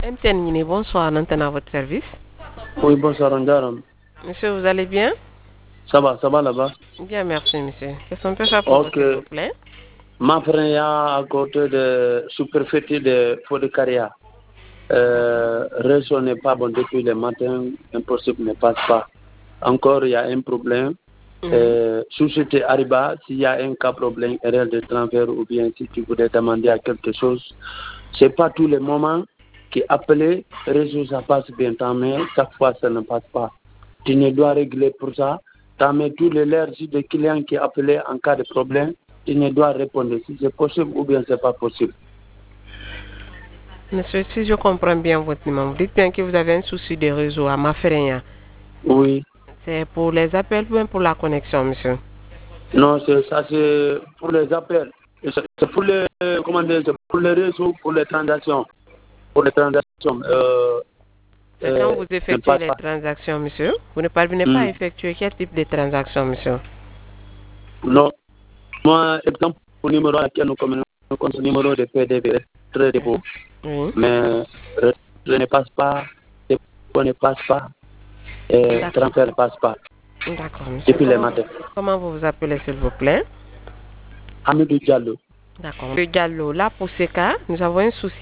MTN Guinée, bonsoir, Nantana à votre service. Oui, bonsoir, Ndaram. Monsieur, vous allez bien? Ça va là-bas? Bien, merci, monsieur. Qu'est-ce qu'on peut faire pour vous, Ok. s'il vous plaît? Ma frère est à côté de sous-préfecture de Fodekaria. Réseau n'est pas bon depuis le matin, impossible ne passe pas. Encore, il y a un problème. Société Ariba, s'il y a un cas problème, erreur de transfert ou bien si tu voulais demander à quelque chose, c'est pas tous les moments qui appelé, réseau ça passe bien, mais chaque fois ça ne passe pas. Tu ne dois régler pour ça. Tu mets tous les leurs des clients qui appelaient en cas de problème, tu ne dois répondre si c'est possible ou bien c'est pas possible. Monsieur, si je comprends bien votre numéro, vous dites bien que vous avez un souci de réseau à Mafereya. Oui. C'est pour les appels ou bien pour la connexion, monsieur? Non, ça c'est pour les appels. C'est pour les, comment dire, c'est pour les réseaux, pour les transactions. Pour les transactions. C'est quand vous Ne effectuez passe les pas. transactions, monsieur? Vous ne parvenez pas à effectuer quel type de transaction, monsieur? Non. Moi, exemple, pour le numéro à laquelle nous communiquons, le numéro de PDB, très beau. Oui. Mais je ne passe pas, on ne passe pas, et transfert ne passe pas. D'accord, monsieur. Depuis le matin. Comment vous vous appelez, s'il vous plaît? Amidou Diallo. D'accord. Monsieur Diallo, là, pour ce cas, nous avons un souci